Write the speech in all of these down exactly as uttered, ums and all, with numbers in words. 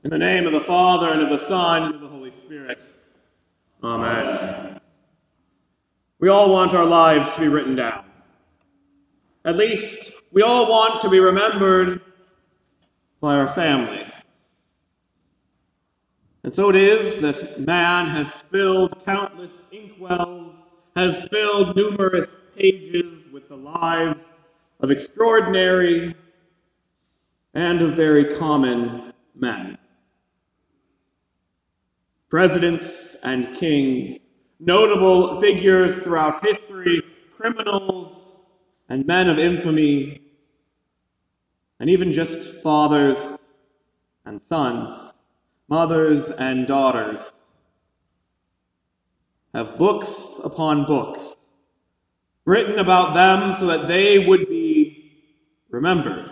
In the name of the Father, and of the Son, and of the Holy Spirit. Amen. We all want our lives to be written down. At least, we all want to be remembered by our family. And so it is that man has filled countless inkwells, has filled numerous pages with the lives of extraordinary and of very common men. Presidents and kings, notable figures throughout history, criminals and men of infamy, and even just fathers and sons, mothers and daughters, have books upon books written about them so that they would be remembered.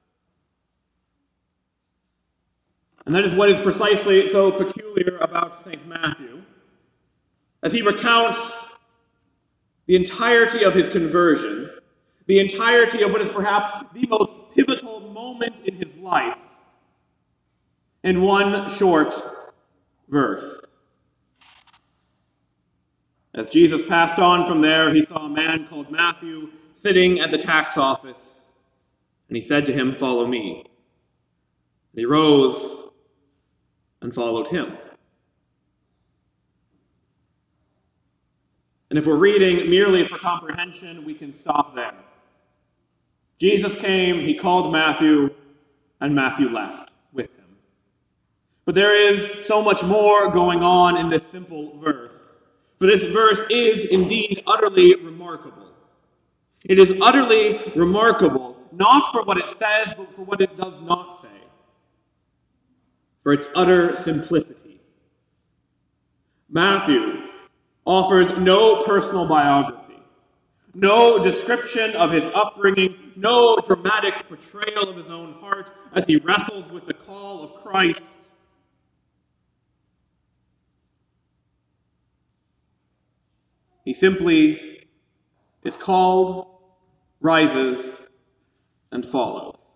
And that is what is precisely so peculiar about Saint Matthew, as he recounts the entirety of his conversion, the entirety of what is perhaps the most pivotal moment in his life, in one short verse. As Jesus passed on from there, he saw a man called Matthew sitting at the tax office, and he said to him, "Follow me." And he rose and followed him. And if we're reading merely for comprehension, we can stop there. Jesus came, he called Matthew, and Matthew left with him. But there is so much more going on in this simple verse. For this verse is indeed utterly remarkable. It is utterly remarkable, not for what it says, but for what it does not say. For its utter simplicity. Matthew offers no personal biography, no description of his upbringing, no dramatic portrayal of his own heart as he wrestles with the call of Christ. He simply is called, rises, and follows.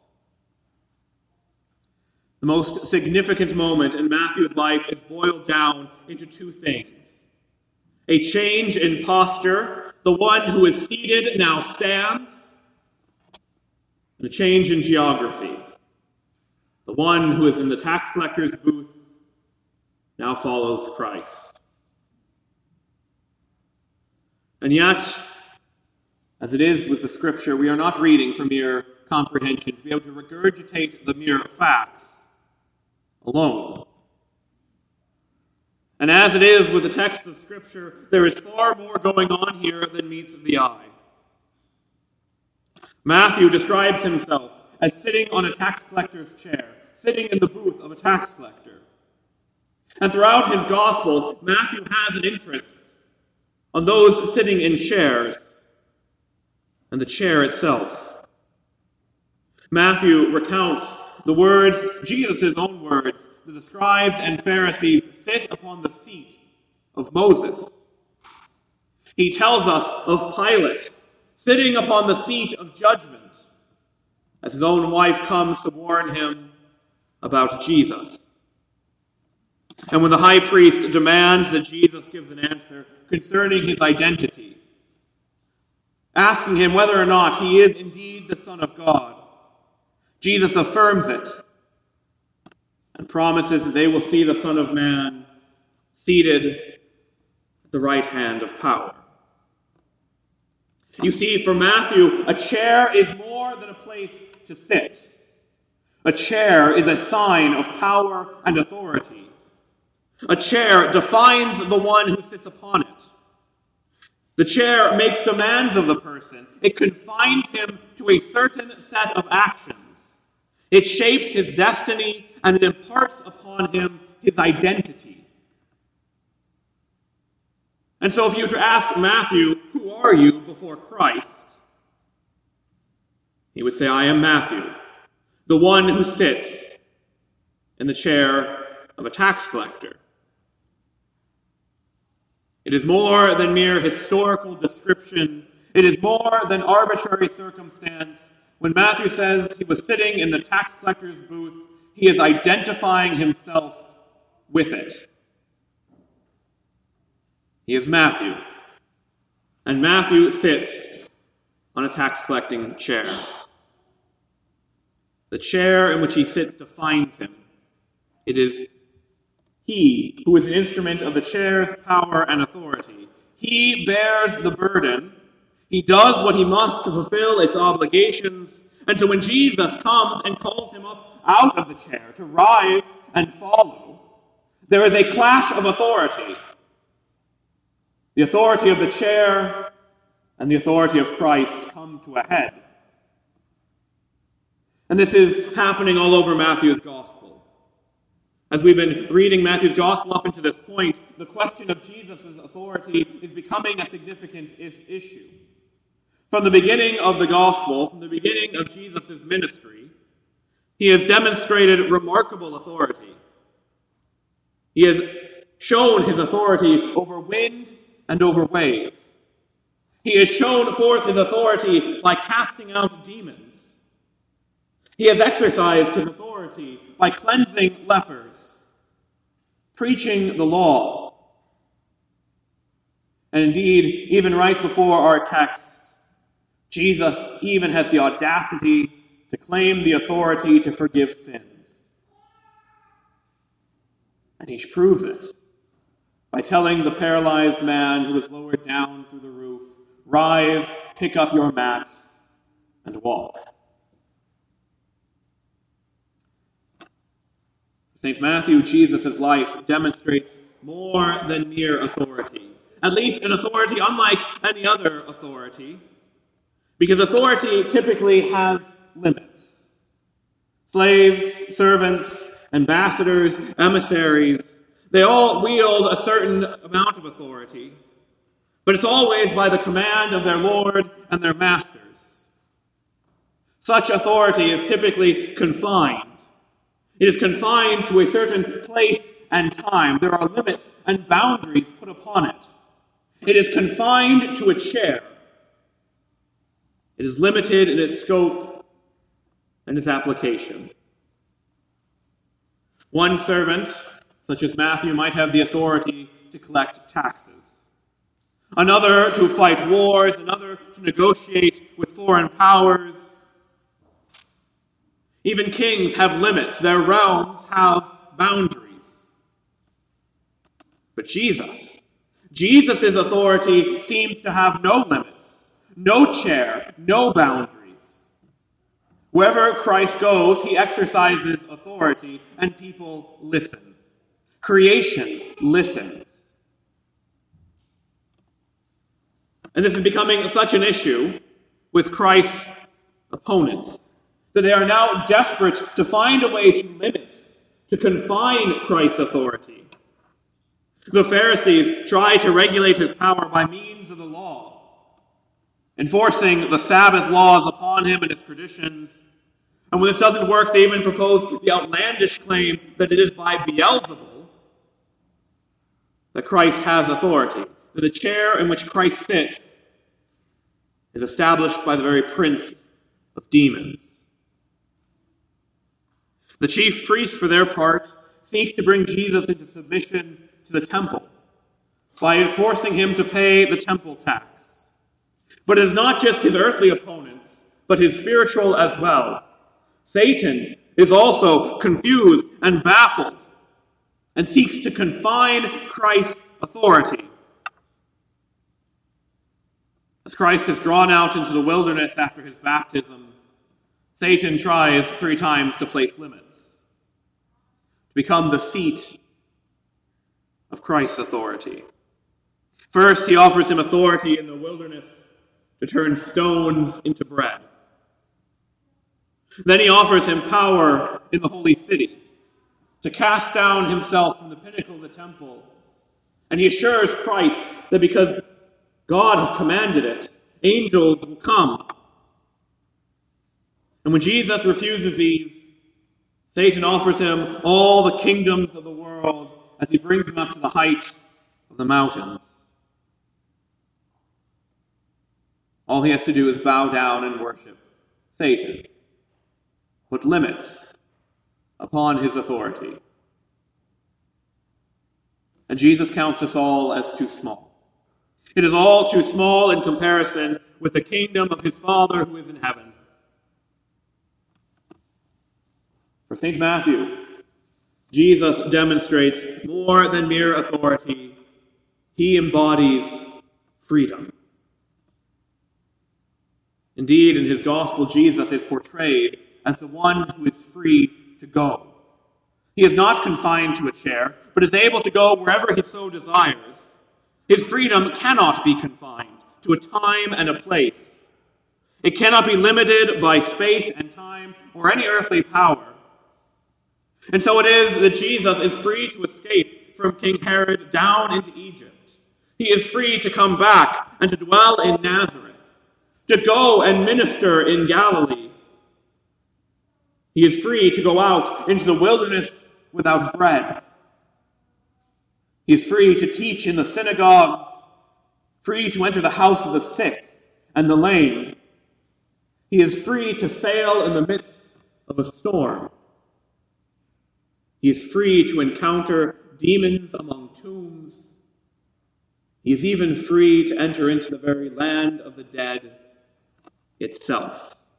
The most significant moment in Matthew's life is boiled down into two things. A change in posture, the one who is seated now stands, and a change in geography. The one who is in the tax collector's booth now follows Christ. And yet, as it is with the scripture, we are not reading for mere comprehension, to be able to regurgitate the mere facts alone. And as it is with the texts of Scripture, there is far more going on here than meets the eye. Matthew describes himself as sitting on a tax collector's chair, sitting in the booth of a tax collector. And throughout his gospel, Matthew has an interest on those sitting in chairs and the chair itself. Matthew recounts the words, Jesus' own words, that the scribes and Pharisees sit upon the seat of Moses. He tells us of Pilate sitting upon the seat of judgment as his own wife comes to warn him about Jesus. And when the high priest demands that Jesus gives an answer concerning his identity, asking him whether or not he is indeed the Son of God, Jesus affirms it and promises that they will see the Son of Man seated at the right hand of power. You see, for Matthew, a chair is more than a place to sit. A chair is a sign of power and authority. A chair defines the one who sits upon it. The chair makes demands of the person. It confines him to a certain set of actions. It shapes his destiny and it imparts upon him his identity. And so if you were to ask Matthew, "Who are you before Christ?" he would say, "I am Matthew, the one who sits in the chair of a tax collector." It is more than mere historical description. It is more than arbitrary circumstance. When Matthew says he was sitting in the tax collector's booth, he is identifying himself with it. He is Matthew, and Matthew sits on a tax-collecting chair. The chair in which he sits defines him. It is he who is an instrument of the chair's power and authority. He bears the burden. He does what he must to fulfill its obligations. And so when Jesus comes and calls him up out of the chair to rise and follow, there is a clash of authority. The authority of the chair and the authority of Christ come to a head. And this is happening all over Matthew's gospel. As we've been reading Matthew's gospel up until this point, the question of Jesus' authority is becoming a significant is- issue. From the beginning of the gospel, from the beginning of Jesus' ministry, he has demonstrated remarkable authority. He has shown his authority over wind and over wave. He has shown forth his authority by casting out demons. He has exercised his authority by cleansing lepers, preaching the law. And indeed, even right before our text, Jesus even has the audacity to claim the authority to forgive sins. And he proves it by telling the paralyzed man who was lowered down through the roof, "Rise, pick up your mat, and walk." Saint Matthew, Jesus' life demonstrates more than mere authority, at least an authority unlike any other authority, because authority typically has limits. Slaves, servants, ambassadors, emissaries, they all wield a certain amount of authority, but it's always by the command of their lord and their masters. Such authority is typically confined. It is confined to a certain place and time. There are limits and boundaries put upon it. It is confined to a chair. It is limited in its scope and its application. One servant, such as Matthew, might have the authority to collect taxes. Another to fight wars, another to negotiate with foreign powers. Even kings have limits. Their realms have boundaries. But Jesus, Jesus' authority seems to have no limits, no chair, no boundaries. Wherever Christ goes, he exercises authority, and people listen. Creation listens. And this is becoming such an issue with Christ's opponents, that they are now desperate to find a way to limit, to confine Christ's authority. The Pharisees try to regulate his power by means of the law, enforcing the Sabbath laws upon him and his traditions. And when this doesn't work, they even propose the outlandish claim that it is by Beelzebul that Christ has authority, that the chair in which Christ sits is established by the very prince of demons. The chief priests, for their part, seek to bring Jesus into submission to the temple by forcing him to pay the temple tax. But it is not just his earthly opponents, but his spiritual as well. Satan is also confused and baffled and seeks to confine Christ's authority. As Christ is drawn out into the wilderness after his baptism, Satan tries three times to place limits, to become the seat of Christ's authority. First, he offers him authority in the wilderness to turn stones into bread. Then he offers him power in the holy city to cast down himself from the pinnacle of the temple. And he assures Christ that because God has commanded it, angels will come. And when Jesus refuses these, Satan offers him all the kingdoms of the world as he brings him up to the height of the mountains. All he has to do is bow down and worship Satan. Put limits upon his authority. And Jesus counts us all as too small. It is all too small in comparison with the kingdom of his Father who is in heaven. For Saint Matthew, Jesus demonstrates more than mere authority. He embodies freedom. Indeed, in his gospel, Jesus is portrayed as the one who is free to go. He is not confined to a chair, but is able to go wherever he so desires. His freedom cannot be confined to a time and a place. It cannot be limited by space and time or any earthly power. And so it is that Jesus is free to escape from King Herod down into Egypt. He is free to come back and to dwell in Nazareth, to go and minister in Galilee. He is free to go out into the wilderness without bread. He is free to teach in the synagogues, free to enter the house of the sick and the lame. He is free to sail in the midst of a storm. He is free to encounter demons among tombs. He is even free to enter into the very land of the dead itself.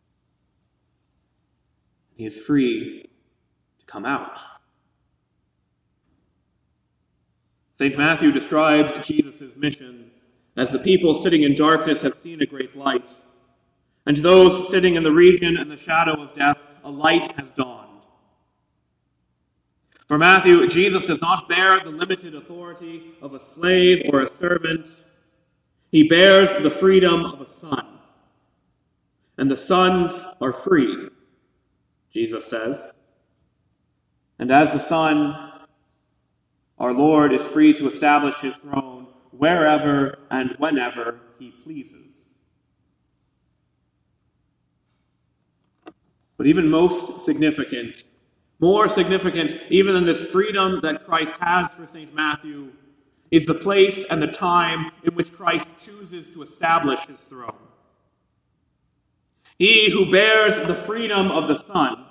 He is free to come out. Saint Matthew describes Jesus' mission as the people sitting in darkness have seen a great light, and to those sitting in the region and the shadow of death, a light has dawned. For Matthew, Jesus does not bear the limited authority of a slave or a servant. He bears the freedom of a son. And the sons are free, Jesus says. And as the Son, our Lord is free to establish his throne wherever and whenever he pleases. But even most significant, more significant even than this freedom that Christ has for Saint Matthew, is the place and the time in which Christ chooses to establish his throne. He who bears the freedom of the Son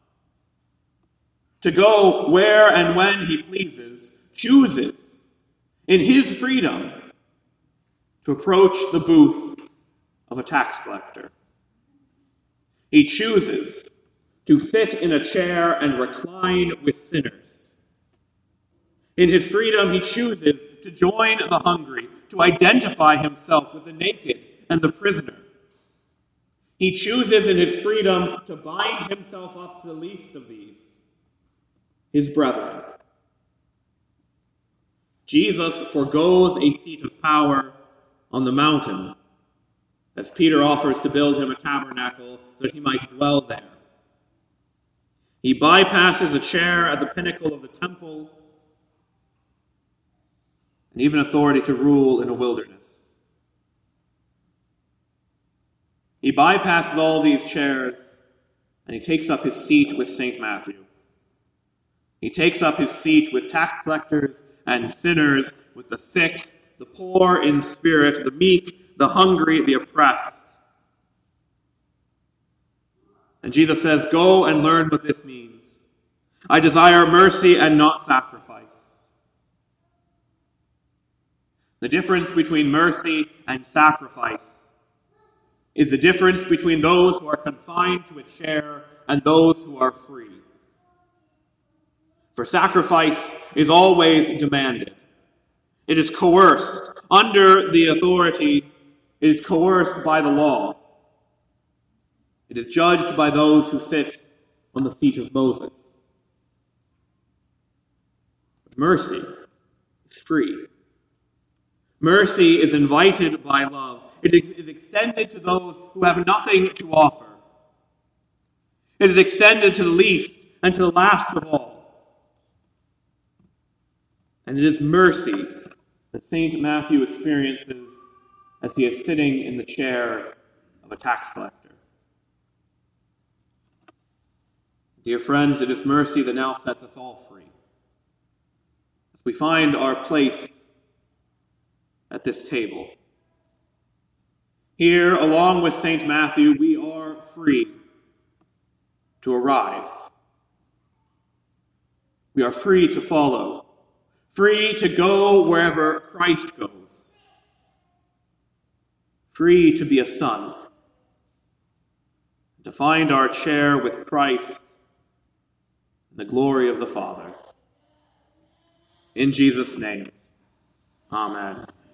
to go where and when he pleases, chooses in his freedom to approach the booth of a tax collector. He chooses to sit in a chair and recline with sinners. In his freedom, he chooses to join the hungry, to identify himself with the naked and the prisoner. He chooses in his freedom to bind himself up to the least of these, his brethren. Jesus forgoes a seat of power on the mountain, as Peter offers to build him a tabernacle so that he might dwell there. He bypasses a chair at the pinnacle of the temple and even authority to rule in a wilderness. He bypasses all these chairs and he takes up his seat with Saint Matthew. He takes up his seat with tax collectors and sinners, with the sick, the poor in spirit, the meek, the hungry, the oppressed. And Jesus says, "Go and learn what this means. I desire mercy and not sacrifice." The difference between mercy and sacrifice is the difference between those who are confined to a chair and those who are free. For sacrifice is always demanded. It is coerced under the authority. It is coerced by the law. It is judged by those who sit on the seat of Moses. But mercy is free. Mercy is invited by love. It is extended to those who have nothing to offer. It is extended to the least and to the last of all. And it is mercy that Saint Matthew experiences as he is sitting in the chair of a tax collector. Dear friends, it is mercy that now sets us all free, as we find our place at this table. Here, along with Saint Matthew, we are free to arise, We are free to follow, free to go wherever Christ goes, free to be a son, to find our chair with Christ in the glory of the Father. In Jesus' name, amen.